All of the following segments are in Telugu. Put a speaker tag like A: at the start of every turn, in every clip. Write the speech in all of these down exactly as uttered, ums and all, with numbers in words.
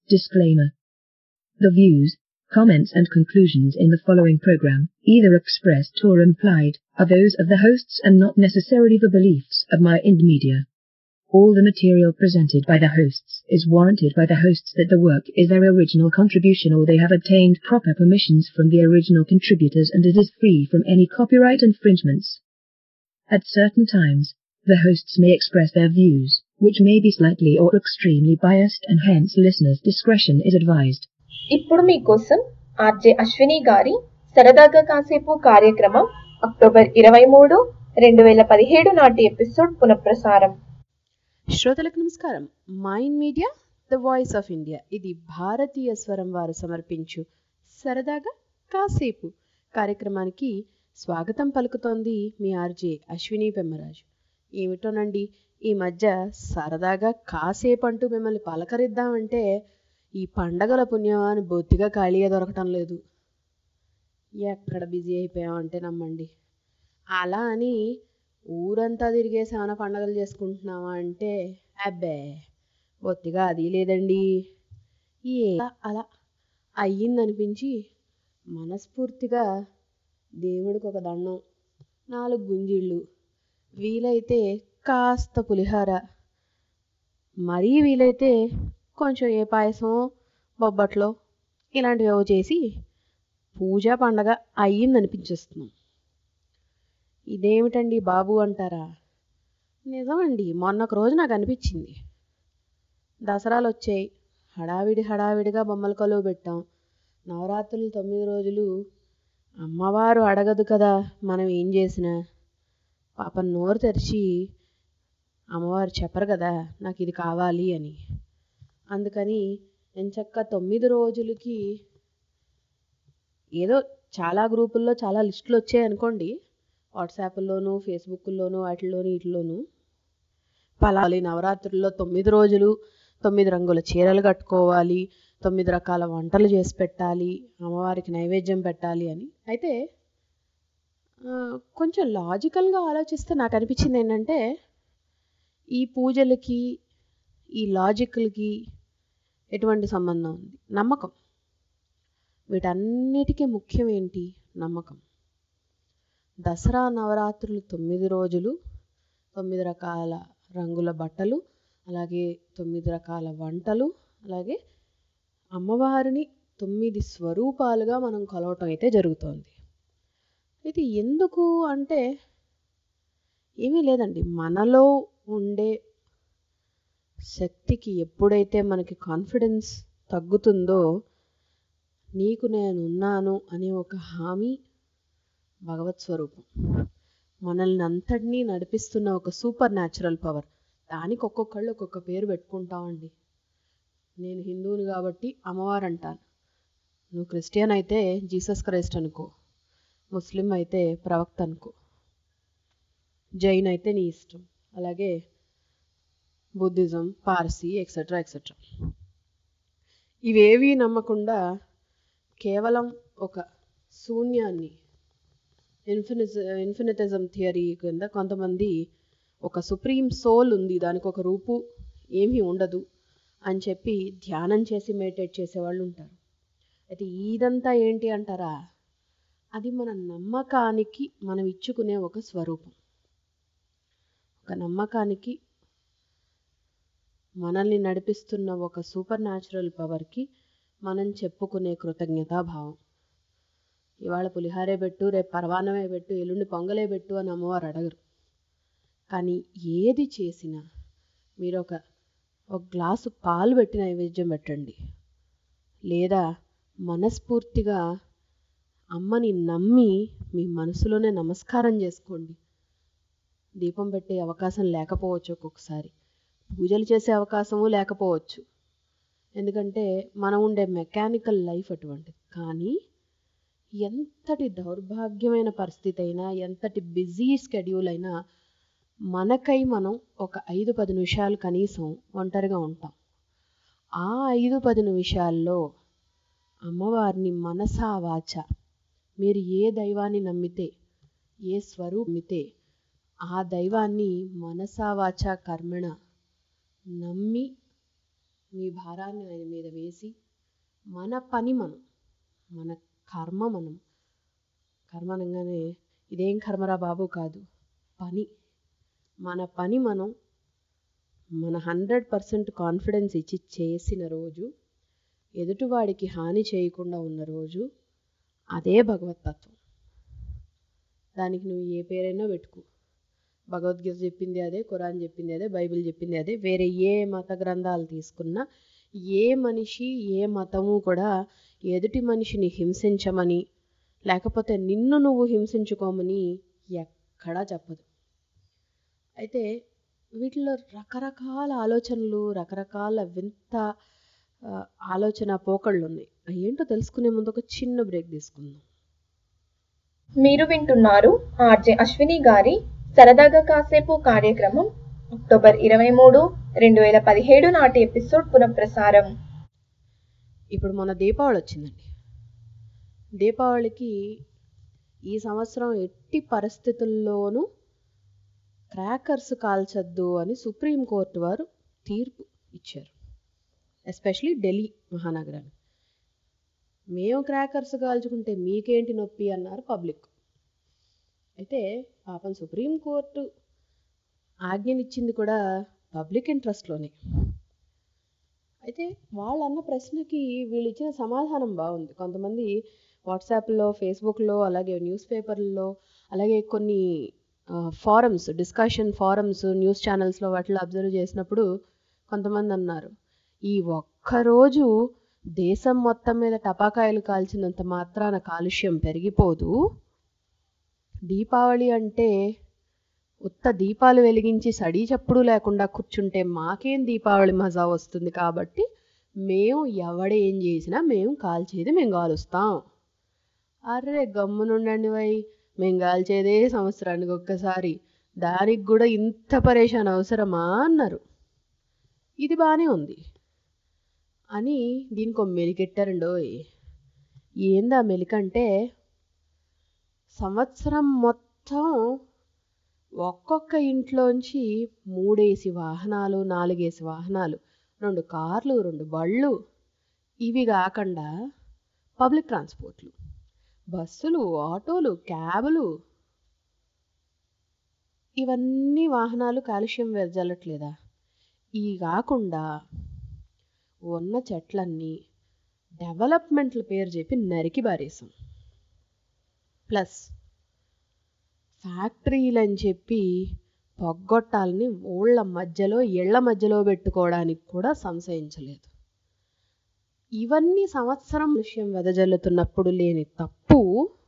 A: Disclaimer. The views, comments and conclusions in the following program, either expressed or implied, are those of the hosts and not necessarily the beliefs of My Ind Media. All the material presented by the hosts is warranted by the hosts that the work is their original contribution or they have obtained proper permissions from the original contributors and it is free from any copyright infringements. At certain times, the hosts may express their views, which may be slightly or extremely biased and hence listeners' discretion is advised.
B: ఇప్పుడు మీకోసం ఆర్జే అశ్విని గారి సరదాగా కాసేపు కార్యక్రమం అక్టోబర్ ఇరవై మూడు రెండు వేల పదిహేడు నాటి ఎపిసోడ్ పునఃప్రసారం.
C: శ్రోతలకు నమస్కారం. Mind media the voice of India, ఇది భారతీయ స్వరం వారు సమర్పించు సరదాగా కాసేపు కార్యక్రమానికి స్వాగతం పలుకుతోంది మీ ఆర్జే అశ్విని పెమ్మరాజు. ఏమిటోనండి, ఈ మధ్య సరదాగా కాసేపు అంటూ మిమ్మల్ని పలకరిద్దామంటే ఈ పండగల పుణ్యమాని బొత్తిగా ఖాళీగా దొరకటం లేదు. ఎక్కడ బిజీ అయిపోయామంటే నమ్మండి. అలా అని ఊరంతా తిరిగేసి ఏమైనా పండగలు చేసుకుంటున్నామా అంటే అబ్బే బొత్తిగా అది లేదండి. ఏ అలా అయ్యిందనిపించి మనస్ఫూర్తిగా దేవుడికి ఒక దండం, నాలుగు గుంజిళ్ళు, వీలైతే కాస్త పులిహార, మరీ వీలైతే కొంచెం ఏ పాయసం బొబ్బట్లో ఇలాంటివి ఏవో చేసి పూజా పండగ అయ్యిందనిపించేస్తున్నాం. ఇదేమిటండి బాబు అంటారా? నిజమండి, మొన్నొక రోజు నాకు అనిపించింది. దసరాలు వచ్చాయి, హడావిడి హడావిడిగా బొమ్మల కొలువు పెట్టాం. నవరాత్రులు తొమ్మిది రోజులు అమ్మవారు అడగదు కదా మనం ఏం చేసినా. పాపం నోరు తెరిచి అమ్మవారు చెప్పరు కదా నాకు ఇది కావాలి అని. అందుకని ఎంచక్క తొమ్మిది రోజులకి ఏదో చాలా గ్రూపుల్లో చాలా లిస్టులు వచ్చాయి అనుకోండి, వాట్సాప్లోను ఫేస్బుక్లోను వాటిల్లోను వీటిలోను. పలాలి నవరాత్రుల్లో తొమ్మిది రోజులు తొమ్మిది రంగుల చీరలు కట్టుకోవాలి, తొమ్మిది రకాల వంటలు చేసి పెట్టాలి, అమ్మవారికి నైవేద్యం పెట్టాలి అని. అయితే కొంచెం లాజికల్గా ఆలోచిస్తే నాకు అనిపించింది ఏంటంటే, ఈ పూజలకి ఈ లాజిక్లకి ఎటువంటి సంబంధం ఉంది? నమ్మకం. వీటన్నిటికీ ముఖ్యం ఏంటి? నమ్మకం. దసరా నవరాత్రులు తొమ్మిది రోజులు తొమ్మిది రకాల రంగుల బట్టలు, అలాగే తొమ్మిది రకాల వంటలు, అలాగే అమ్మవారిని తొమ్మిది స్వరూపాలుగా మనం కొలవటం అయితే జరుగుతోంది. ఇది ఎందుకు అంటే ఏమీ లేదండి, మనలో ఉండే శక్తికి ఎప్పుడైతే మనకి కాన్ఫిడెన్స్ తగ్గుతుందో, నీకు నేను ఉన్నాను అనే ఒక హామీ భగవత్ స్వరూపం, మనల్ని అంతటినీ నడిపిస్తున్న ఒక సూపర్ న్యాచురల్ పవర్. దానికి ఒక్కొక్కళ్ళు ఒక్కొక్క పేరు పెట్టుకుంటామండి. నేను హిందువుని కాబట్టి అమ్మవారు అంటాను, నువ్వు క్రిస్టియన్ అయితే జీసస్ క్రైస్ట్ అనుకో, ముస్లిం అయితే ప్రవక్త అనుకో, జైన్ అయితే నీ ఇష్టం, అలాగే బుద్ధిజం, పార్సీ ఎక్సెట్రా ఎక్సెట్రా. ఇవేవీ నమ్మకుండా కేవలం ఒక శూన్యాన్ని, ఇన్ఫినిజ్ ఇన్ఫినిటిజం థియరీ కింద కొంతమంది ఒక సుప్రీం సోల్ ఉంది, దానికి ఒక రూపు ఏమీ ఉండదు అని చెప్పి ధ్యానం చేసి మెడిటేట్ చేసేవాళ్ళు ఉంటారు. అయితే ఇదంతా ఏంటి అంటారా? అది మన నమ్మకానికి మనం ఇచ్చుకునే ఒక స్వరూపం. ఒక నమ్మకానికి, మనల్ని నడిపిస్తున్న ఒక సూపర్ న్యాచురల్ పవర్కి మనం చెప్పుకునే కృతజ్ఞతాభావం. ఇవాళ పులిహారే పెట్టు, రేపు పరవానమే పెట్టు, ఎల్లుండి పొంగలే పెట్టు అని అమ్మవారు అడగరు. కానీ ఏది చేసినా మీరు ఒక ఒక గ్లాసు పాలు పెట్టి నైవేద్యం పెట్టండి, లేదా మనస్ఫూర్తిగా అమ్మని నమ్మి మీ మనసులోనే నమస్కారం చేసుకోండి. దీపం పెట్టే అవకాశం లేకపోవచ్చు, ఒక్కొక్కసారి పూజలు చేసే అవకాశము లేకపోవచ్చు, ఎందుకంటే మనం ఉండే మెకానికల్ లైఫ్ అటువంటిది. కానీ ఎంతటి దౌర్భాగ్యమైన పరిస్థితి అయినా, ఎంతటి బిజీ స్కెడ్యూల్ అయినా మనకై మనం ఒక ఐదు పది నిమిషాలు కనీసం ఒంటరిగా ఉంటాం. ఆ ఐదు పది నిమిషాల్లో అమ్మవారిని మనసా వాచ, మీరు ఏ దైవాన్ని నమ్మితే, ఏ స్వరూపితే ఆ దైవాన్ని మనసా వాచ కర్మణ నమ్మి మీ భారాన్ని ఆయన మీద వేసి మన పని మనం, మన కర్మ మనం, కర్మ అనగానే ఇదేం కర్మరా బాబు కాదు, పని, మన పని మనం మన హండ్రెడ్ పర్సెంట్ కాన్ఫిడెన్స్ ఇచ్చి చేసిన రోజు, ఎదుటివాడికి హాని చేయకుండా ఉన్న రోజు, అదే భగవతత్వం. దానికి నువ్వు ఏ పేరైనా పెట్టుకో, భగవద్గీత చెప్పింది అదే, ఖురాన్ చెప్పింది అదే, బైబిల్ చెప్పింది అదే. వేరే ఏ మత గ్రంథాలు తీసుకున్నా ఏ మనిషి ఏ మతము కూడా ఎదుటి మనిషిని హింసించమని లేకపోతే నిన్ను నువ్వు హింసించుకోమని ఎక్కడా చెప్పదు. అయితే వీటిలో రకరకాల ఆలోచనలు, రకరకాల వింత ఆలోచన పోకళ్ళు ఉన్నాయి. ఏంటో తెలుసుకునే ముందు ఒక చిన్న బ్రేక్ తీసుకుందాం.
B: మీరు వింటున్నారు ఆర్జే అశ్విని గారి సరదాగా కాసేపు కార్యక్రమం అక్టోబర్ ఇరవై మూడు రెండు వేల పదిహేడు నాటి ఎపిసోడ్ పునఃప్రసారం.
C: ఇప్పుడు మన దీపావళి వచ్చిందండి. దీపావళికి ఈ సంవత్సరం ఎట్టి పరిస్థితుల్లోనూ క్రాకర్స్ కాల్చొద్దు అని సుప్రీంకోర్టు వారు తీర్పు ఇచ్చారు. ఎస్పెషలీ ఢిల్లీ మహానగరాన్ని. మేము క్రాకర్స్ కాల్చుకుంటే మీకేంటి నొప్పి అన్నారు పబ్లిక్. అయితే పాపం సుప్రీంకోర్టు ఆజ్ఞనిచ్చింది కూడా పబ్లిక్ ఇంట్రెస్ట్లోనే. అయితే వాళ్ళు అన్న ప్రశ్నకి వీళ్ళు ఇచ్చిన సమాధానం బాగుంది. కొంతమంది వాట్సాప్లో, ఫేస్బుక్లో, అలాగే న్యూస్ పేపర్లలో, అలాగే కొన్ని ఫారమ్స్, డిస్కషన్ ఫారమ్స్, న్యూస్ ఛానల్స్లో వాటిలో అబ్జర్వ్ చేసినప్పుడు కొంతమంది అన్నారు, ఈ ఒక్కరోజు దేశం మొత్తం మీద టపాకాయలు కాల్చినంత మాత్రాన కాలుష్యం పెరిగిపోదు. దీపావళి అంటే ఉత్త దీపాలు వెలిగించి సడీ చప్పుడు లేకుండా కూర్చుంటే మాకేం దీపావళి మజా వస్తుంది, కాబట్టి మేము ఎవడు ఏం చేసినా మేము కాల్చేది మేము కాలుస్తాం. అర్రే గమ్మునుండండి వై, మేము కాల్చేదే సంవత్సరానికి ఒక్కసారి, దానికి కూడా ఇంత పరేషాన్ అవసరమా అన్నారు. ఇది బాగానే ఉంది అని దీనికి ఒక మెలికెట్టారండోయ్. ఏందా మెలికంటే, సంవత్సరం మొత్తం ఒక్కొక్క ఇంట్లోంచి మూడేసి వాహనాలు, నాలుగేసి వాహనాలు, రెండు కార్లు, రెండు బళ్ళు, ఇవి కాకుండా పబ్లిక్ ట్రాన్స్పోర్ట్లు, బస్సులు, ఆటోలు, క్యాబులు, ఇవన్నీ వాహనాలు కాలుష్యం వెదజల్లట్లేదా? ఇవి కాకుండా ఉన్న చెట్లన్నీ డెవలప్మెంట్ల పేరు చెప్పి నరికి బారేసాం. ప్లస్ ఫ్యాక్టరీలని చెప్పి పొగ్గొట్టాలని ఊళ్ళ మధ్యలో, ఇళ్ల మధ్యలో పెట్టుకోవడానికి కూడా సంశయించలేదు. ఇవన్నీ సంవత్సరం విషయం వెదజల్లుతున్నప్పుడు లేని తప్పు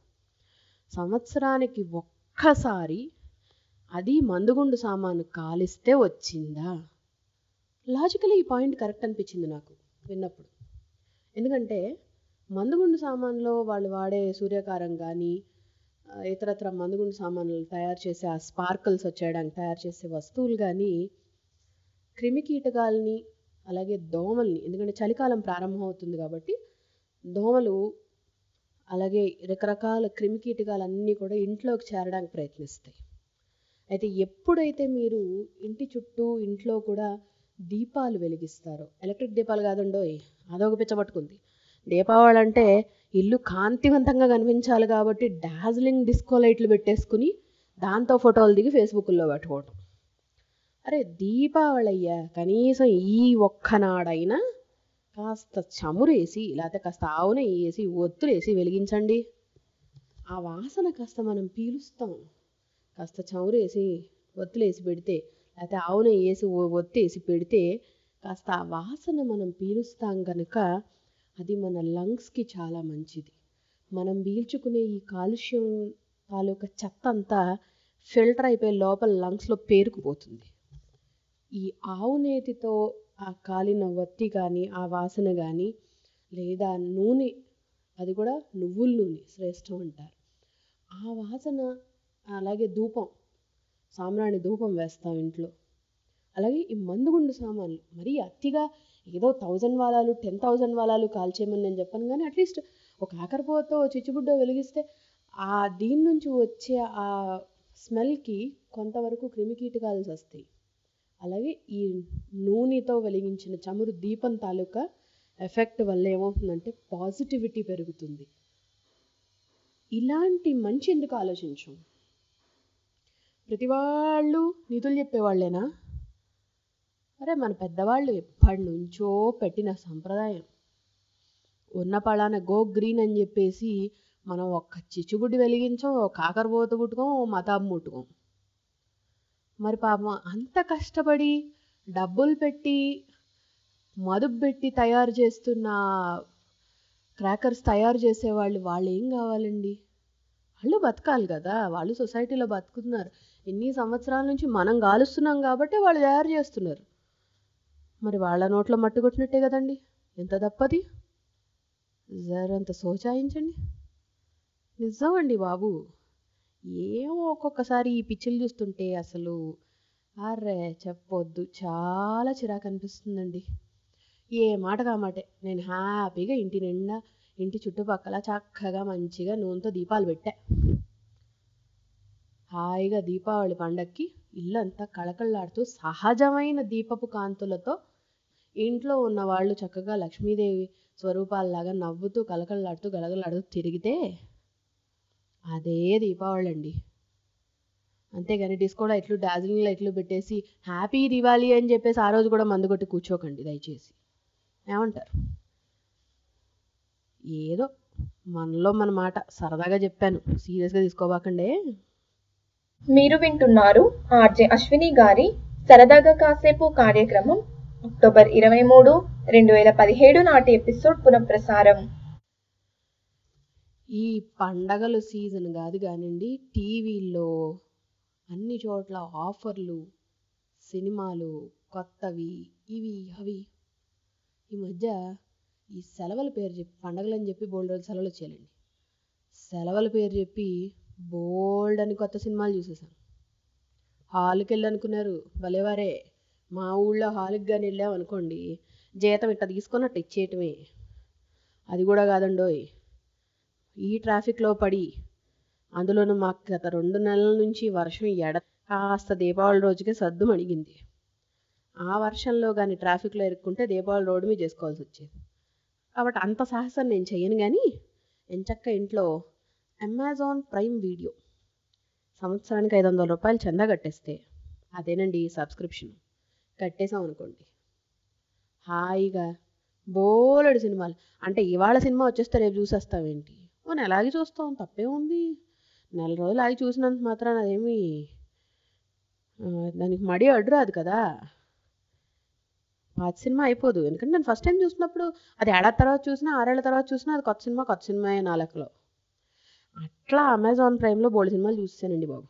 C: సంవత్సరానికి ఒక్కసారి అది మందుగుండు సామాను కాలిస్తే వచ్చిందా? లాజికలీ ఈ పాయింట్ కరెక్ట్ అనిపించింది నాకు విన్నప్పుడు. ఎందుకంటే మందుగుండు సామాన్లో వాళ్ళు వాడే సూర్యకారం కానీ ఇతరత్ర మందుగుండు సామాన్లు తయారు చేసే ఆ స్పార్కల్స్ వచ్చేయడానికి తయారు చేసే వస్తువులు కానీ క్రిమికీటకాలని అలాగే దోమల్ని, ఎందుకంటే చలికాలం ప్రారంభం అవుతుంది కాబట్టి దోమలు అలాగే రకరకాల క్రిమికీటకాలన్నీ కూడా ఇంట్లోకి చేరడానికి ప్రయత్నిస్తాయి. అయితే ఎప్పుడైతే మీరు ఇంటి చుట్టూ ఇంట్లో కూడా దీపాలు వెలిగిస్తారో, ఎలక్ట్రిక్ దీపాలు కాదండోయ్, అదొక పిచ్చబట్టుకుంది. దీపావళి అంటే ఇల్లు కాంతివంతంగా కనిపించాలి కాబట్టి డార్జిలింగ్ డిస్కో లైట్లు పెట్టేసుకుని దాంతో ఫోటోలు దిగి ఫేస్బుక్లో పెట్టుకోవటం. అరే దీపావళి అయ్యా, కనీసం ఈ ఒక్కనాడైనా కాస్త చమురేసి లేకపోతే కాస్త ఆవునే వేసి ఒత్తులేసి వెలిగించండి. ఆ వాసన కాస్త మనం పీలుస్తాం. కాస్త చమురేసి ఒత్తులేసి పెడితే లేకపోతే ఆవునే వేసి ఒత్తేసి పెడితే కాస్త ఆ వాసన మనం పీలుస్తాం కనుక అది మన లంగ్స్కి చాలా మంచిది. మనం పీల్చుకునే ఈ కాలుష్యం తాలూకా చెత్త అంతా ఫిల్టర్ అయిపోయి లోపల లంగ్స్లో పేరుకుపోతుంది. ఈ ఆవు నేతితో ఆ కాలిన వత్తి కానీ ఆ వాసన కానీ లేదా నూనె, అది కూడా నువ్వుల నూనె శ్రేష్టం అంటారు, ఆ వాసన, అలాగే ధూపం, సాంబ్రాణి ధూపం వేస్తాం ఇంట్లో. అలాగే ఈ మందుగుండు సామాన్లు మరీ అతిగా ఏదో థౌజండ్ వాలాలు టెన్ థౌజండ్ వాలాలు కాల్చేయమని నేను చెప్పాను, కానీ అట్లీస్ట్ ఒక ఆకరిపోతో చిచ్చుబుడ్డో వెలిగిస్తే ఆ దీని నుంచి వచ్చే ఆ స్మెల్కి కొంతవరకు క్రిమికీటకాలు వస్తాయి. అలాగే ఈ నూనెతో వెలిగించిన చమురు దీపం తాలూకా ఎఫెక్ట్ వల్ల ఏమవుతుందంటే పాజిటివిటీ పెరుగుతుంది. ఇలాంటి మంచి ఎందుకు ఆలోచించం? ప్రతి వాళ్ళు నిధులు చెప్పేవాళ్ళేనా? అరే మన పెద్దవాళ్ళు ఎప్పటి నుంచో పెట్టిన సంప్రదాయం. ఉన్న పళాన గో గ్రీన్ అని చెప్పేసి మనం ఒక్క చిచ్చుబుడ్డి వెలిగించాం, ఒక కాకరపోత పుట్టుకోం, ఓ మతాబు ముట్టుకోం. మరి పాపం అంత కష్టపడి డబ్బులు పెట్టి మదుపు పెట్టి తయారు చేస్తున్న క్రాకర్స్ తయారు చేసేవాళ్ళు వాళ్ళు ఏం కావాలండి? వాళ్ళు బతకాలి కదా, వాళ్ళు సొసైటీలో బతుకుతున్నారు. ఎన్ని సంవత్సరాల నుంచి మనం గాలుస్తున్నాం కాబట్టి వాళ్ళు తయారు చేస్తున్నారు. మరి వాళ్ళ నోట్లో మట్టు కొట్టినట్టే కదండి. ఎంత తప్పది? జరంత సోచాయించండి. నిజమండి బాబు. ఏమో ఒక్కొక్కసారి ఈ పిచ్చిలు చూస్తుంటే అసలు అర్రే చెప్పొద్దు, చాలా చిరాకు అనిపిస్తుందండి. ఏ మాట కామాటే నేను హ్యాపీగా ఇంటి నిండా ఇంటి చుట్టుపక్కల చక్కగా మంచిగా నూనెతో దీపాలు పెట్టా. హాయిగా దీపావళి పండక్కి ఇల్లంతా కళకళలాడుతూ సహజమైన దీపపు కాంతులతో ఇంట్లో ఉన్న వాళ్ళు చక్కగా లక్ష్మీదేవి స్వరూపాలలాగా నవ్వుతూ కళకళలాడుతూ గలగలాడుతూ తిరిగితే అదే దీపావళి అండి. అంతేగాని డిస్కో లైట్లు డార్జిలింగ్ లైట్లు పెట్టేసి హ్యాపీ దివాళీ అని చెప్పేసి ఆ రోజు కూడా మందు కొట్టి కూర్చోకండి దయచేసి. ఏమంటారు? ఏదో మనలో మన మాట సరదాగా చెప్పాను, సీరియస్గా తీసుకోబాకండే.
B: మీరు వింటున్నారు ఆర్జే అశ్విని గారి సరదాగా కాసేపు కార్యక్రమం అక్టోబర్ ఇరవై మూడు రెండు వేల పదిహేడు నాటి ఎపిసోడ్ పునఃప్రసారం.
C: ఈ పండగలు సీజన్ కాదు కానివ్వండి, టీవీల్లో అన్ని చోట్ల ఆఫర్లు, సినిమాలు కొత్తవి ఇవి అవి. ఈ మధ్య ఈ సెలవుల పేరు చెప్పి పండగలని చెప్పి బోల్డ్ రోజులు సెలవులు వచ్చేయాలండి. సెలవుల పేరు చెప్పి బోల్డ్ అని కొత్త సినిమాలు చూసేసాం. హాల్కి వెళ్ళి అనుకున్నారు భలేవారే, మా ఊళ్ళో హాల్కి కానీ వెళ్ళాం అనుకోండి జీతం ఇట్లా తీసుకున్నట్టు ఇచ్చేయటమే. అది కూడా కాదండోయ్, ఈ ట్రాఫిక్లో పడి అందులోనూ మాకు గత రెండు నెలల నుంచి వర్షం ఎడ కాస్త దీపావళి రోజుకే సద్దు మణిగింది. ఆ వర్షంలో కానీ ట్రాఫిక్లో ఇరుక్కుంటే దీపావళి రోడ్డు మీద చేసుకోవాల్సి వచ్చేది. కాబట్టి అంత సాహసం నేను చెయ్యను. కానీ ఎంచక్క ఇంట్లో అమెజాన్ ప్రైమ్ వీడియో సంవత్సరానికి ఐదు వందల రూపాయలు చందా కట్టేస్తే అదేనండి సబ్స్క్రిప్షన్. కట్టేసాం అనుకోండి హాయిగా బోలెడు సినిమాలు. అంటే ఇవాళ సినిమా వచ్చేస్తే రేపు చూసేస్తావేంటి? ఓ నెలాగి చూస్తాం, తప్పే ఉంది. నెల రోజులు ఆగి చూసినంత మాత్రాన అదేమి దానికి మడి అడ్డు రాదు కదా. పాత సినిమా అయిపోదు. ఎందుకంటే నేను ఫస్ట్ టైం చూసినప్పుడు అది ఏడాది తర్వాత చూసినా ఆరేళ్ల తర్వాత చూసినా అది కొత్త సినిమా కొత్త సినిమా నా లెక్కలో. అట్లా అమెజాన్ ప్రైమ్లో బోల్డ్ సినిమాలు చూసానండి బాబు.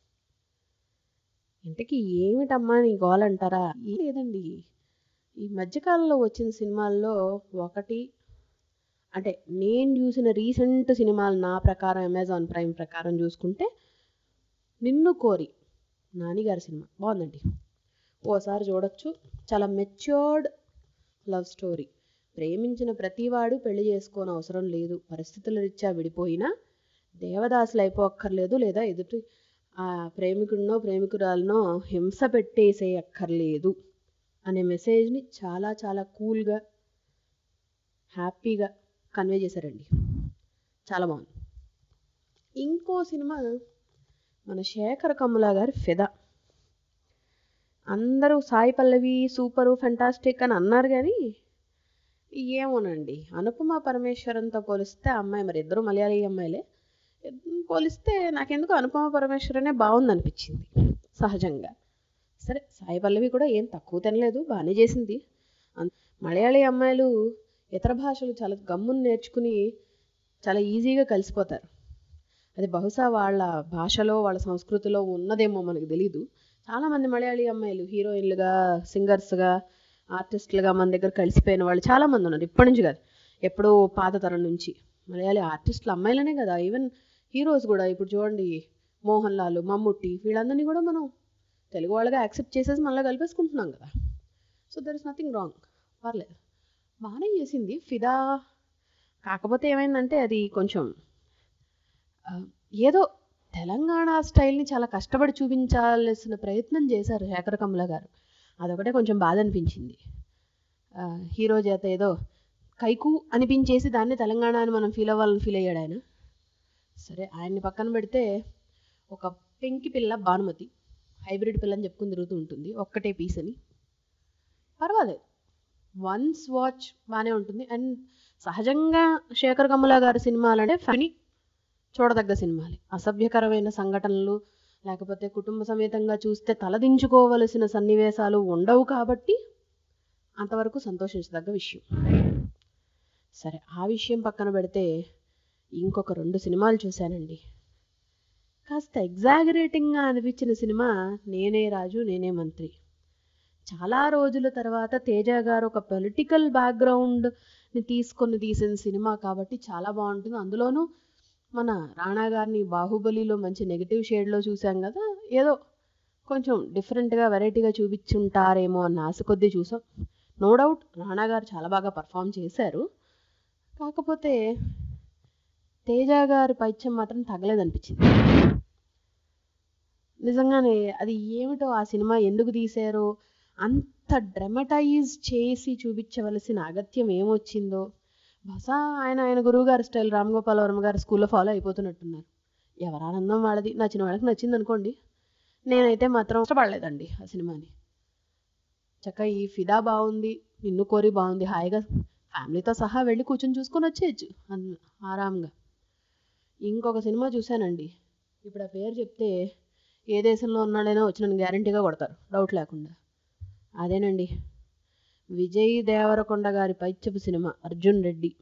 C: ఇంతకీ ఏమిటమ్మా నీ గోల్ అంటారా? లేదండి, ఈ మధ్యకాలంలో వచ్చిన సినిమాల్లో ఒకటి అంటే నేను చూసిన రీసెంట్ సినిమాలు నా ప్రకారం అమెజాన్ ప్రైమ్ ప్రకారం చూసుకుంటే నిన్ను కోరి నానిగారి సినిమా బాగుందండి, ఓసారి చూడొచ్చు. చాలా మెచ్యూర్డ్ లవ్ స్టోరీ. ప్రేమించిన ప్రతివాడు పెళ్లి చేసుకోని అవసరం లేదు, పరిస్థితుల రీత్యా విడిపోయినా దేవదాసులు అయిపోక్కర్లేదు, లేదా ఎదుటి ఆ ప్రేమికుడినో ప్రేమికురాలనో హింస పెట్టేసే అక్కర్లేదు అనే మెసేజ్ని చాలా చాలా కూల్గా హ్యాపీగా కన్వే చేశారండి. చాలా బాగుంది. ఇంకో సినిమా మన శేఖర్ కమ్ముల గారి ఫిదా. అందరూ సాయి పల్లవి సూపరు ఫెంటాస్టిక్ అని అన్నారు కానీ ఏమోనండి అనుపమ పరమేశ్వరంతో పోలిస్తే అమ్మాయి, మరి ఇద్దరు మలయాళీ అమ్మాయిలే, పోలిస్తే నాకెందుకు అనుపమ పరమేశ్వరనే బాగుంది అనిపించింది సహజంగా. సరే సాయి పల్లవి కూడా ఏం తక్కువ తినలేదు, బాగానే చేసింది. మలయాళీ అమ్మాయిలు ఇతర భాషలు చాలా గమ్మును నేర్చుకుని చాలా ఈజీగా కలిసిపోతారు. అది బహుశా వాళ్ళ భాషలో వాళ్ళ సంస్కృతిలో ఉన్నదేమో మనకు తెలీదు. చాలామంది మలయాళీ అమ్మాయిలు హీరోయిన్లుగా సింగర్స్గా ఆర్టిస్టులుగా మన దగ్గర కలిసిపోయిన వాళ్ళు చాలామంది ఉన్నారు. ఇప్పటి నుంచి కాదు, ఎప్పుడో పాత తరం నుంచి మలయాళీ ఆర్టిస్టులు అమ్మాయిలనే కదా, ఈవెన్ హీరోస్ కూడా. ఇప్పుడు చూడండి మోహన్ లాల్, మమ్ముట్టి, వీళ్ళందరినీ కూడా మనం తెలుగు వాళ్ళగా యాక్సెప్ట్ చేసేసి మళ్ళీ కలిపేసుకుంటున్నాం కదా. So there is nothing wrong, పర్లేదు, బాగానే చేసింది ఫిదా. కాకపోతే ఏమైందంటే అది కొంచెం ఏదో తెలంగాణ స్టైల్ని చాలా కష్టపడి చూపించాల్సిన ప్రయత్నం చేశారు శేఖర్ కమ్ముల గారు. అదొకటే కొంచెం బాధ అనిపించింది. హీరో చేత ఏదో కైకు అనిపించేసి దాన్ని తెలంగాణ అని మనం ఫీల్ అవ్వాలని ఫీల్ అయ్యాడు ఆయన. సరే, ఆయన్ని పక్కన పెడితే ఒక పెంకి పిల్ల భానుమతి హైబ్రిడ్ పిల్ల అని చెప్పుకుని తిరుగుతూ ఉంటుంది, ఒక్కటే పీస్ అని. పర్వాలేదు, వన్స్ వాచ్ బాగానే ఉంటుంది. అండ్ సహజంగా శేఖర్ కమ్ముల గారి సినిమాలంటే ఫ్యామిలీ చూడదగ్గ సినిమాలే. అసభ్యకరమైన సంఘటనలు లేకపోతే కుటుంబ సమేతంగా చూస్తే తలదించుకోవలసిన సన్నివేశాలు ఉండవు కాబట్టి అంతవరకు సంతోషించదగ్గ విషయం. సరే, ఆ విషయం పక్కన పెడితే ఇంకొక రెండు సినిమాలు చూశానండి. కాస్త ఎగ్జాగరేటింగ్గా అనిపించిన సినిమా నేనే రాజు నేనే మంత్రి. చాలా రోజుల తర్వాత తేజ గారు ఒక పొలిటికల్ బ్యాక్గ్రౌండ్ని తీసుకొని తీసిన సినిమా కాబట్టి చాలా బాగుంటుంది. అందులోనూ మన రాణా గారిని బాహుబలిలో మంచి నెగిటివ్ షేడ్లో చూసాం కదా, ఏదో కొంచెం డిఫరెంట్గా వెరైటీగా చూపించుంటారేమో అన్న ఆశ కొద్దీ చూసాం. నో డౌట్ రాణా గారు చాలా బాగా పర్ఫామ్ చేశారు. కాకపోతే తేజ గారి పైత్యం మాత్రం తగలేదనిపించింది. నిజంగానే అది ఏమిటో ఆ సినిమా ఎందుకు తీశారో, అంత డ్రమటైజ్ చేసి చూపించవలసిన అగత్యం ఏమొచ్చిందో. బహుశా ఆయన ఆయన గురువు గారి స్టైల్ రామ్ గోపాల్ వర్మ గారి స్కూల్లో ఫాలో అయిపోతున్నట్టున్నారు. ఎవరు ఆనందం వాళ్ళది. నచ్చిన వాళ్ళకి నచ్చింది అనుకోండి. నేనైతే మాత్రం ఇష్టపడలేదండి ఆ సినిమాని. చక్కగా ఈ ఫిదా బాగుంది, నిన్ను కోరి బాగుంది, హాయిగా ఫ్యామిలీతో సహా వెళ్ళి కూర్చొని చూసుకొని వచ్చేయచ్చు ఆరాంగా. ఇంకొక సినిమా చూశానండి, ఇప్పుడు ఆ పేరు చెప్తే ఏ దేశంలో ఉన్నాడైనా వచ్చి నన్ను గ్యారంటీగా కొడతారు డౌట్ లేకుండా. అదేనండి, విజయ్ దేవరకొండ గారి పైత్యపు సినిమా అర్జున్ రెడ్డి.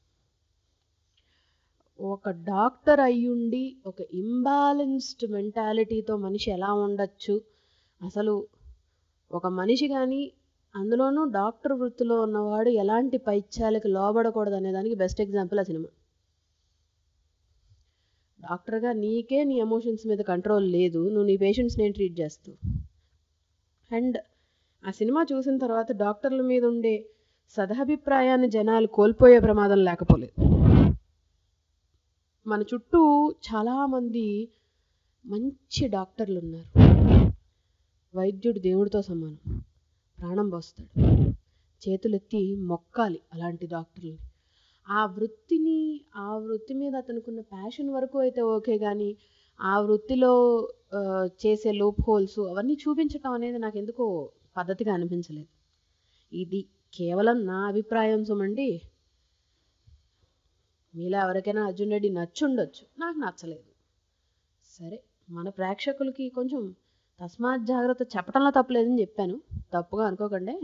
C: ఒక డాక్టర్ అయ్యుండి ఒక ఇంబ్యాలెన్స్డ్ మెంటాలిటీతో మనిషి ఎలా ఉండొచ్చు, అసలు ఒక మనిషి కానీ అందులోనూ డాక్టర్ వృత్తిలో ఉన్నవాడు ఎలాంటి పైత్యాలకు లోబడకూడదు అనే దానికి బెస్ట్ ఎగ్జాంపుల్ ఆ సినిమా. డాక్టర్గా నీకే నీ ఎమోషన్స్ మీద కంట్రోల్ లేదు, నువ్వు నీ పేషెంట్స్ నేను ట్రీట్ చేస్తావు. అండ్ ఆ సినిమా చూసిన తర్వాత డాక్టర్ల మీద ఉండే సదభిప్రాయాన్ని జనాలు కోల్పోయే ప్రమాదం లేకపోలేదు. మన చుట్టూ చాలామంది మంచి డాక్టర్లు ఉన్నారు. వైద్యుడు దేవుడితో సమానం, ప్రాణం పోస్తాడు. చేతులెత్తి మొక్కాలి అలాంటి డాక్టర్ని. ఆ వృత్తిని ఆ వృత్తి మీద అతనుకున్న ప్యాషన్ వరకు అయితే ఓకే, కానీ ఆ వృత్తిలో చేసే లూప్ హోల్స్ అవన్నీ చూపించటం అనేది నాకు ఎందుకో పద్ధతిగా అనిపించలేదు. ఇది కేవలం నా అభిప్రాయం సుమండి. మీలో ఎవరికైనా అర్జున్ రెడ్డి నచ్చుండొచ్చు, నాకు నచ్చలేదు. సరే, మన ప్రేక్షకులకి కొంచెం తస్మాత్ జాగ్రత్త చెప్పడంలో తప్పలేదని చెప్పాను, తప్పుగా అనుకోకండి.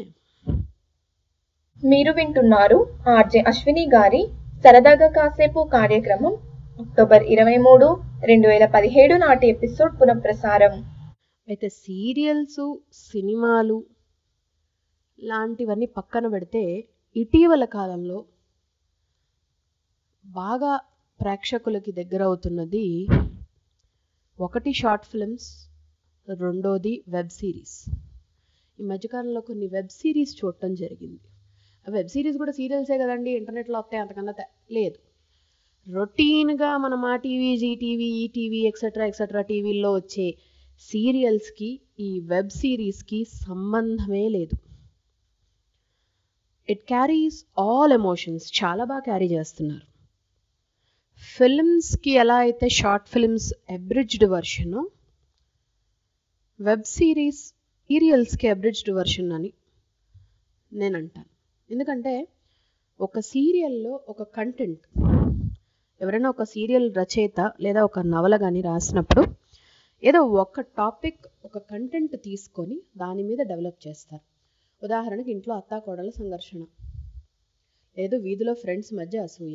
B: మీరు వింటున్నారు ఆర్జే అశ్విని గారి సరదాగా కాసేపు కార్యక్రమం అక్టోబర్ ఇరవై మూడు రెండు వేల పదిహేడు నాటి ఎపిసోడ్ పునఃప్రసారం.
C: అయితే సీరియల్స్, సినిమాలు లాంటివన్నీ పక్కన పెడితే ఇటీవల కాలంలో బాగా ప్రేక్షకులకి దగ్గర అవుతున్నది ఒకటి షార్ట్ ఫిల్మ్స్, రెండోది వెబ్ సిరీస్. ఈ మధ్యకాలంలో కొన్ని వెబ్ సిరీస్ చూడటం జరిగింది. ఆ వెబ్ సిరీస్ కూడా సీరియల్సే కదండి, ఇంటర్నెట్లో వస్తాయి, అంతకన్నా లేదు. రొటీన్గా మన Maa TV, Zee TV, E TV etcetera etcetera టీవీల్లో వచ్చే సీరియల్స్కి ఈ వెబ్ సిరీస్కి సంబంధమే లేదు. ఇట్ క్యారీస్ ఆల్ ఎమోషన్స్, చాలా బాగా క్యారీ చేస్తున్నారు. ఫిల్మ్స్కి ఎలా అయితే short films abridged version, web series సీరియల్స్కి అబ్రిడ్జ్డ్ వర్షన్ అని నేను అంటాను. ఎందుకంటే ఒక సీరియల్లో ఒక కంటెంట్, ఎవరైనా ఒక సీరియల్ రచయిత లేదా ఒక నవల కానీ రాసినప్పుడు ఏదో ఒక టాపిక్, ఒక కంటెంట్ తీసుకొని దాని మీద డెవలప్ చేస్తారు. ఉదాహరణకి ఇంట్లో అత్తాకోడల సంఘర్షణ, లేదు వీధిలో ఫ్రెండ్స్ మధ్య అసూయ,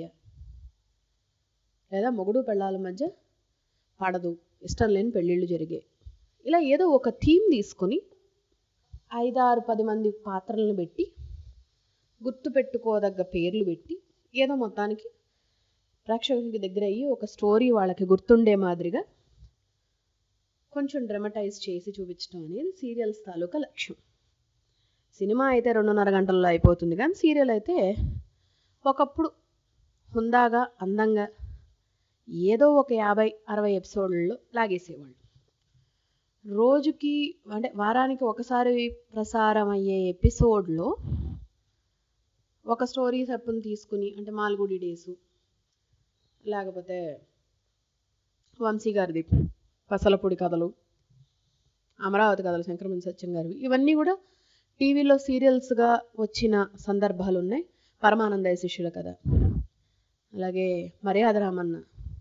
C: లేదా మొగుడు పెళ్ళాల మధ్య పడదు, ఇష్టం లేని పెళ్ళిళ్ళు జరిగాయి. ఇలా ఏదో ఒక థీమ్ తీసుకొని ఐదారు పది మంది పాత్రలను పెట్టి గుర్తుపెట్టుకోదగ్గ పేర్లు పెట్టి ఏదో మొత్తానికి ప్రేక్షకులకి దగ్గర అయ్యి ఒక స్టోరీ వాళ్ళకి గుర్తుండే మాదిరిగా కొంచెం డ్రమటైజ్ చేసి చూపించడం అనేది సీరియల్స్ తాలూకా లక్ష్యం. సినిమా అయితే రెండున్నర గంటల్లో అయిపోతుంది, కానీ సీరియల్ అయితే ఒకప్పుడు హుందాగా అందంగా ఏదో ఒక యాభై అరవై ఎపిసోడ్లలో లాగేసేవాళ్ళు. రోజుకి అంటే వారానికి ఒకసారి ప్రసారం అయ్యే ఎపిసోడ్లో ఒక స్టోరీ సెప్పుని తీసుకుని, అంటే మాల్గుడి డేసు, లేకపోతే వంశీ గారిది పసలపొడి కథలు, అమరావతి కథలు శంకరమణి సత్యం గారివి, ఇవన్నీ కూడా టీవీలో సీరియల్స్గా వచ్చిన సందర్భాలు ఉన్నాయి. పరమానందయ్య శిష్యుల కథ, అలాగే మర్యాద రామన్న,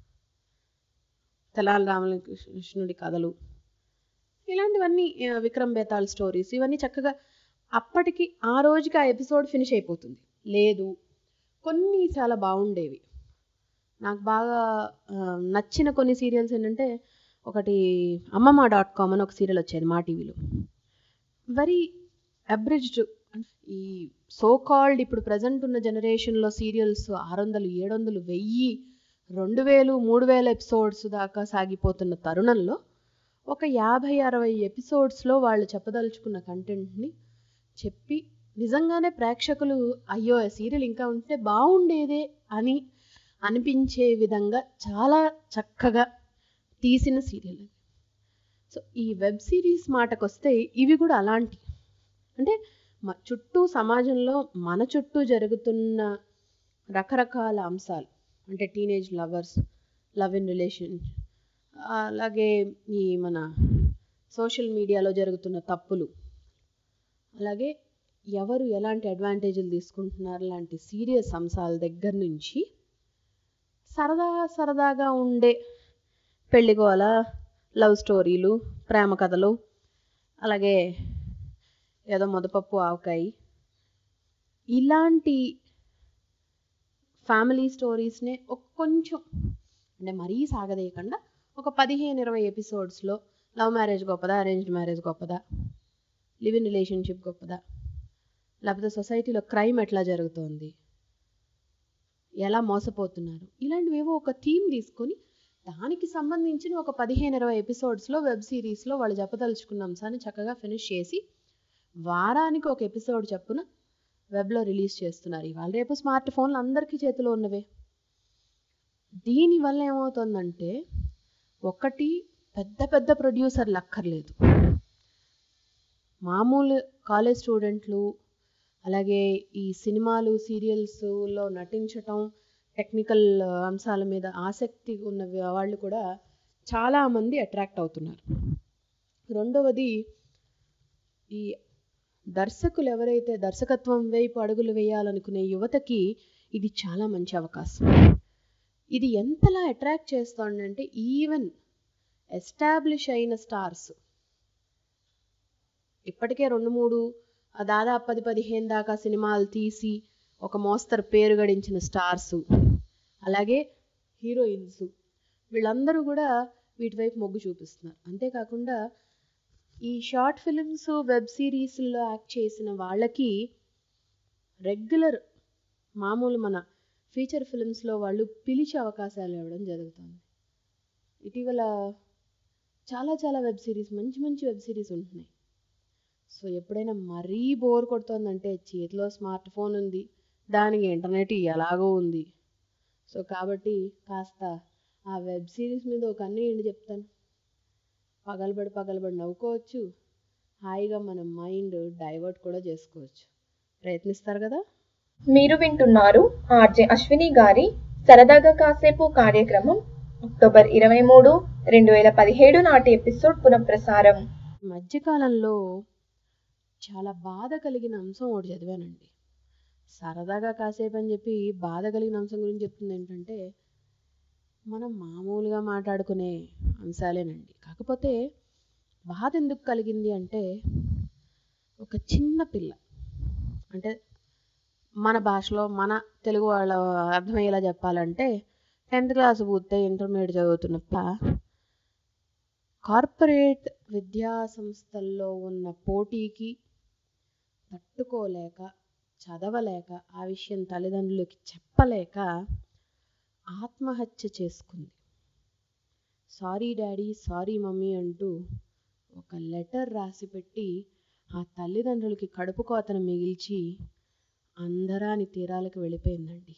C: తెలాల రామకృష్ణుడి కథలు, ఇలాంటివన్నీ విక్రమ్ బేతాళ్ స్టోరీస్, ఇవన్నీ చక్కగా అప్పటికి ఆ రోజుకి ఆ ఎపిసోడ్ ఫినిష్ అయిపోతుంది. లేదు కొన్ని చాలా బాగుండేవి. నాకు బాగా నచ్చిన కొన్ని సీరియల్స్ ఏంటంటే, ఒకటి అమ్మమ్మ డాట్ కామ్ అని ఒక సీరియల్ వచ్చేది మా టీవీలో. వెరీ అబ్రిడ్జ్డ్, ఈ సో కాల్డ్ ఇప్పుడు ప్రజెంట్ ఉన్న జనరేషన్లో సీరియల్స్ ఆరు వందలు ఏడు వందలు వెయ్యి రెండు వేలు మూడు వేల ఎపిసోడ్స్ దాకా సాగిపోతున్న తరుణంలో ఒక యాభై అరవై ఎపిసోడ్స్లో వాళ్ళు చెప్పదలుచుకున్న కంటెంట్ని చెప్పి నిజంగానే ప్రేక్షకులు అయ్యో సీరియల్ ఇంకా ఉంటే బాగుండేదే అని అనిపించే విధంగా చాలా చక్కగా తీసిన సీరియల్. సో ఈ వెబ్ సిరీస్ మాటకు వస్తే ఇవి కూడా అలాంటి, అంటే చుట్టూ సమాజంలో మన చుట్టూ జరుగుతున్న రకరకాల అంశాలు, అంటే teenage lovers, love in relation, అలాగే ఈ మన సోషల్ మీడియాలో జరుగుతున్న తప్పులు, అలాగే ఎవరు ఎలాంటి అడ్వాంటేజ్లు తీసుకుంటున్నారు లాంటి సీరియస్ అంశాల దగ్గర నుంచి సరదా సరదాగా ఉండే పెళ్ళిగోల, లవ్ స్టోరీలు, ప్రేమ కథలు, అలాగే ఏదో మొదపప్పు ఆవకాయి, ఇలాంటి ఫ్యామిలీ స్టోరీస్నే ఒక కొంచెం అంటే మరీ సాగదీయకుండా ఒక పదిహేను ఇరవై ఎపిసోడ్స్లో లవ్ మ్యారేజ్ గొప్పదా, అరేంజ్డ్ మ్యారేజ్ గొప్పదా, లివ్ ఇన్ రిలేషన్షిప్ గొప్పదా, లేకపోతే సొసైటీలో క్రైమ్ ఎట్లా జరుగుతోంది, ఎలా మోసపోతున్నారు, ఇలాంటివేవో ఒక థీమ్ తీసుకొని దానికి సంబంధించిన ఒక పదిహేను ఇరవై ఎపిసోడ్స్లో వెబ్ సిరీస్లో వాళ్ళు చెప్పదలుచుకున్న అంశాన్ని చక్కగా ఫినిష్ చేసి వారానికి ఒక ఎపిసోడ్ చొప్పున వెబ్లో రిలీజ్ చేస్తున్నారు. ఇవాళ రేపు స్మార్ట్ ఫోన్లు అందరికీ చేతిలో ఉన్నవే. దీనివల్ల ఏమవుతుందంటే, ఒకటి పెద్ద పెద్ద ప్రొడ్యూసర్లు అక్కర్లేదు, మామూలు కాలేజ్ స్టూడెంట్లు, అలాగే ఈ సినిమాలు సీరియల్స్లో నటించటం, టెక్నికల్ అంశాల మీద ఆసక్తి ఉన్న వాళ్ళు కూడా చాలామంది అట్రాక్ట్ అవుతున్నారు. రెండవది, ఈ దర్శకులు ఎవరైతే దర్శకత్వం వైపు అడుగులు వేయాలనుకునే యువతకి ఇది చాలా మంచి అవకాశం. ఇది ఎంతలా అట్రాక్ట్ చేస్తోందంటే, ఈవెన్ ఎస్టాబ్లిష్ అయిన స్టార్స్, ఇప్పటికే రెండు మూడు దాదాపు పది పదిహేను దాకా సినిమాలు తీసి ఒక మోస్తరు పేరు గడించిన స్టార్సు, అలాగే హీరోయిన్స్, వీళ్ళందరూ కూడా వీటి వైపు మొగ్గు చూపిస్తున్నారు. అంతేకాకుండా ఈ షార్ట్ ఫిలిమ్స్, వెబ్ సిరీస్లో యాక్ట్ చేసిన వాళ్ళకి రెగ్యులర్ మామూలు మన ఫీచర్ ఫిలిమ్స్లో వాళ్ళు పిలిచే అవకాశాలు ఇవ్వడం జరుగుతుంది. ఇటీవల చాలా చాలా వెబ్ సిరీస్, మంచి మంచి వెబ్ సిరీస్ ఉంటున్నాయి. సో ఎప్పుడైనా మరీ బోర్ కొడుతుందంటే చేతిలో స్మార్ట్ ఫోన్ ఉంది, దానికి ఇంటర్నెట్ ఎలాగో ఉంది. సో కాబట్టి కాస్త ఆ వెబ్ సిరీస్ మీద ఒక అన్నీ ఏంటి చెప్తాను, పగలబడి పగలబడి నవ్వుకోవచ్చు, హాయిగా మన మైండ్ డైవర్ట్ కూడా చేసుకోవచ్చు. ప్రయత్నిస్తారు కదా.
B: మీరు వింటున్నారు ఆర్జే అశ్విని గారి సరదాగా కాసేపు కార్యక్రమం అక్టోబర్ ఇరవై మూడు రెండు వేల పదిహేడు నాటి ఎపిసోడ్ పునఃప్రసారం.
C: మధ్యకాలంలో చాలా బాధ కలిగిన అంశం ఒకటి చదివానండి. సరదాగా కాసేపు అని చెప్పి బాధ కలిగిన అంశం గురించి చెప్తుంది ఏంటంటే, మనం మామూలుగా మాట్లాడుకునే అంశాలేనండి. కాకపోతే బాధ ఎందుకు కలిగింది అంటే, ఒక చిన్న పిల్ల, అంటే మన భాషలో మన తెలుగు వాళ్ళ అర్థమయ్యేలా చెప్పాలంటే టెన్త్ క్లాస్ పూర్తి ఇంటర్మీడియట్ చదువుతున్న కార్పొరేట్ విద్యా సంస్థల్లో ఉన్న పోటీకి తట్టుకోలేక, చదవలేక, ఆ విషయం తల్లిదండ్రులకి చెప్పలేక ఆత్మహత్య చేసుకుంది. సారీ డాడీ, సారీ మమ్మీ అంటూ ఒక లెటర్ రాసి పెట్టి ఆ తల్లిదండ్రులకి కడుపు కోతను మిగిల్చి అందరాని తీరాలకు వెళ్ళిపోయిందండి.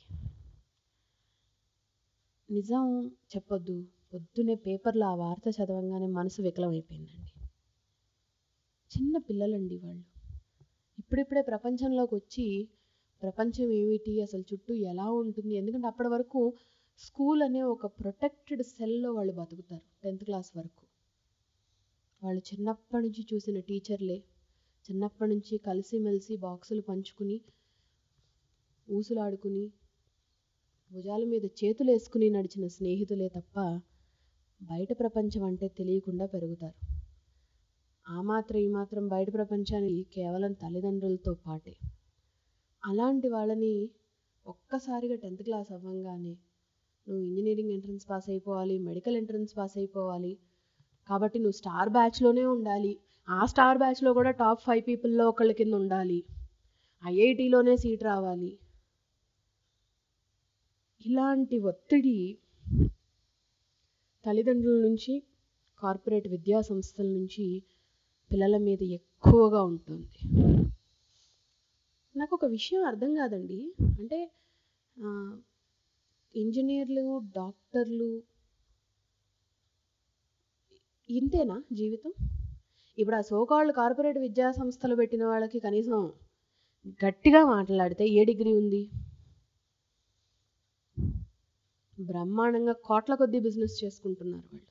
C: నిజం చెప్పొద్దు, పొద్దునే పేపర్లో ఆ వార్త చదవంగానే మనసు వికలమైపోయిందండి. చిన్న పిల్లలండి వాళ్ళు. ఇప్పుడిప్పుడే ప్రపంచంలోకి వచ్చి ప్రపంచం ఏమిటి, అసలు చుట్టూ ఎలా ఉంటుంది, ఎందుకంటే అప్పటి వరకు స్కూల్ అనే ఒక ప్రొటెక్టెడ్ సెల్లో వాళ్ళు బతుకుతారు. టెన్త్ క్లాస్ వరకు వాళ్ళు చిన్నప్పటి నుంచి చూసిన టీచర్లే, చిన్నప్పటి నుంచి కలిసిమెలిసి బాక్సులు పంచుకుని ఊసులాడుకుని భుజాల మీద చేతులు వేసుకుని నడిచిన స్నేహితులే తప్ప బయట ప్రపంచం అంటే తెలియకుండా పెరుగుతారు. ఆ మాత్రం ఈ మాత్రం బయట ప్రపంచానికి కేవలం తల్లిదండ్రులతో పాటే. అలాంటి వాళ్ళని ఒక్కసారిగా టెన్త్ క్లాస్ అవ్వంగానే నువ్వు ఇంజనీరింగ్ ఎంట్రన్స్ పాస్ అయిపోవాలి, మెడికల్ ఎంట్రన్స్ పాస్ అయిపోవాలి, కాబట్టి నువ్వు స్టార్ బ్యాచ్లోనే ఉండాలి, ఆ స్టార్ బ్యాచ్లో కూడా టాప్ ఫైవ్ పీపుల్లో ఒకళ్ళ కింద ఉండాలి, ఐఐటీలోనే సీట్ రావాలి, ఇలాంటి ఒత్తిడి తల్లిదండ్రుల నుంచి కార్పొరేట్ విద్యా సంస్థల నుంచి పిల్లల మీద ఎక్కువగా ఉంటుంది. నాకు ఒక విషయం అర్థం కాదండి, అంటే ఇంజనీర్లు, డాక్టర్లు ఇంతేనా జీవితం? ఇప్పుడు ఆ సోకాళ్ళు కార్పొరేట్ విద్యా సంస్థలు పెట్టిన వాళ్ళకి కనీసం గట్టిగా మాట్లాడితే ఏ డిగ్రీ ఉంది? బ్రహ్మాండంగా కోట్ల కొద్దీ బిజినెస్ చేసుకుంటున్నారు వాళ్ళు.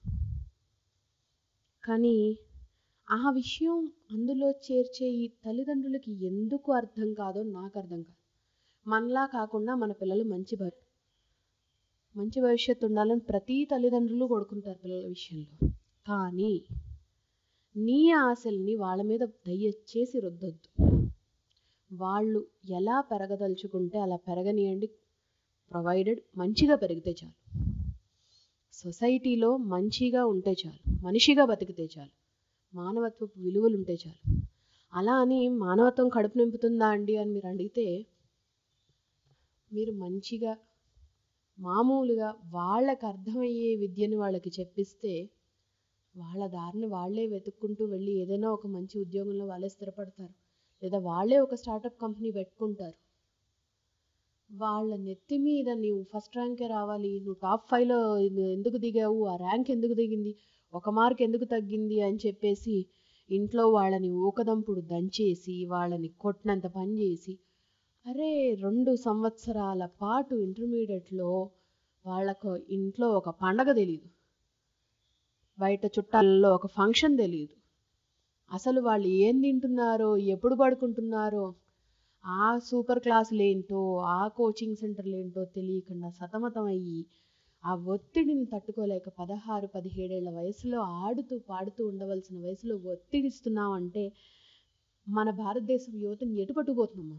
C: కానీ ఆ విషయం అందులో చేర్చే ఈ తల్లిదండ్రులకి ఎందుకు అర్థం కాదో నాకు అర్థం కాదు. మనలా కాకుండా మన పిల్లలు మంచి భవి మంచి భవిష్యత్తు ఉండాలని ప్రతి తల్లిదండ్రులు కొడుకుంటారు పిల్లల విషయంలో. కానీ నీ ఆశల్ని వాళ్ళ మీద దయచేసి రుద్దొద్దు. వాళ్ళు ఎలా పెరగదలుచుకుంటే అలా పెరగనియండి, ప్రొవైడెడ్ మంచిగా పెరిగితే చాలు, సొసైటీలో మంచిగా ఉంటే చాలు, మనిషిగా బతికితే చాలు, మానవత్వపు విలువలు ఉంటే చాలు. అలా అని మానవత్వం కడుపు నింపుతుందా అండి అని మీరు అడిగితే, మీరు మంచిగా మామూలుగా వాళ్ళకి అర్థమయ్యే విద్యను వాళ్ళకి చెప్పిస్తే వాళ్ళ దారిని వాళ్ళే వెతుక్కుంటూ వెళ్ళి ఏదైనా ఒక మంచి ఉద్యోగంలో వాళ్ళే స్థిరపడతారు, లేదా వాళ్ళే ఒక స్టార్టప్ కంపెనీ పెట్టుకుంటారు. వాళ్ళ నెత్తి మీద నువ్వు ఫస్ట్ ర్యాంకే రావాలి, నువ్వు టాప్ ఫైవ్లో ఎందుకు దిగావు, ఆ ర్యాంక్ ఎందుకు దిగింది, ఒక మార్క్ ఎందుకు తగ్గింది అని చెప్పేసి ఇంట్లో వాళ్ళని ఊకదంపుడు దంచేసి వాళ్ళని కొట్టినంత పని చేసి, అరే రెండు సంవత్సరాల పాటు ఇంటర్మీడియట్లో వాళ్ళకు ఇంట్లో ఒక పండగ తెలియదు, బయట చుట్టాలలో ఒక ఫంక్షన్ తెలియదు, అసలు వాళ్ళు ఏం తింటున్నారో ఎప్పుడు పడుకుంటున్నారో, ఆ సూపర్ క్లాసులు ఏంటో ఆ కోచింగ్ సెంటర్లు ఏంటో తెలియకుండా సతమతం అయ్యి ఆ ఒత్తిడిని తట్టుకోలేక పదహారు పదిహేడేళ్ల వయసులో ఆడుతూ పాడుతూ ఉండవలసిన వయసులో ఒత్తిడిస్తున్నామంటే మన భారతదేశం యువతని ఎటు పట్టుకుపోతున్నామా?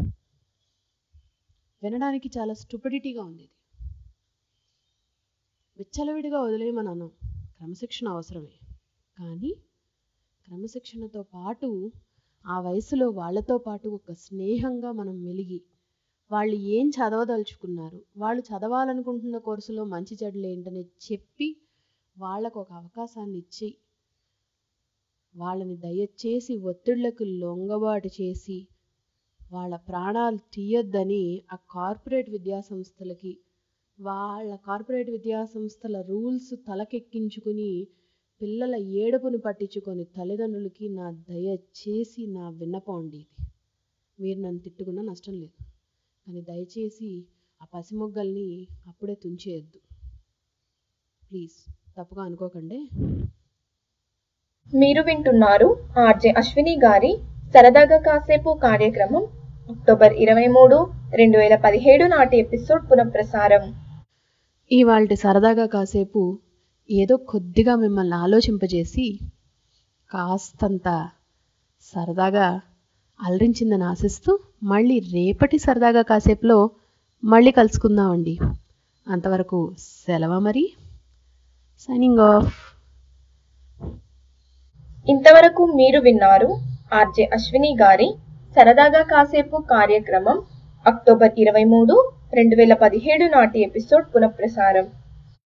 C: వినడానికి చాలా స్టూపిడిటీగా ఉంది. ఇది విచ్చలవిడిగా వదిలేయమన్నాను, క్రమశిక్షణ అవసరమే, కానీ క్రమశిక్షణతో పాటు ఆ వయసులో వాళ్ళతో పాటు ఒక స్నేహంగా మనం మెలిగి వాళ్ళు ఏం చదవదలుచుకున్నారు, వాళ్ళు చదవాలనుకుంటున్న కోర్సులో మంచి చెడులు ఏంటని చెప్పి వాళ్ళకు ఒక అవకాశాన్ని ఇచ్చి వాళ్ళని దయచేసి ఒత్తిళ్లకు లొంగబాటు చేసి వాళ్ళ ప్రాణాలు తీయొద్దని ఆ కార్పొరేట్ విద్యా సంస్థలకి, వాళ్ళ కార్పొరేట్ విద్యా సంస్థల రూల్స్ తలకెక్కించుకుని పిల్లల ఏడుపుని పట్టించుకొని తల్లిదండ్రులకి నా దయచేసి నా విన్నపం అండి ఇది. మీరు నన్ను తిట్టుకున్నా నష్టం లేదు, కానీ దయచేసి ఆ పసిమొగ్గల్ని అప్పుడే తుంచేయద్దు ప్లీజ్, తప్పుగా అనుకోకండి.
B: మీరు వింటున్నారు ఆర్జే అశ్విని గారి సరదాగా కాసేపు కార్యక్రమం అక్టోబర్ ఇరవై మూడు రెండు వేల పదిహేడు నాటి ఎపిసోడ్ పునఃప్రసారం.
C: ఇవాల్టి సరదాగా కాసేపు ఏదో కొద్దిగా మిమ్మల్ని ఆలోచింపజేసి కాస్తంత సరదాగా అలరించిందని ఆశిస్తూ మళ్ళీ రేపటి సరదాగా కాసేపులో మళ్ళీ కలుసుకుందామండి. అంతవరకు సెలవు మరి, సైనింగ్ ఆఫ్.
B: ఇంతవరకు మీరు విన్నారు ఆర్జే అశ్విని గారి సరదాగా కాసేపు కార్యక్రమం అక్టోబర్ ఇరవై మూడు రెండు వేల పదిహేడు నాటి ఎపిసోడ్ పునఃప్రసారం.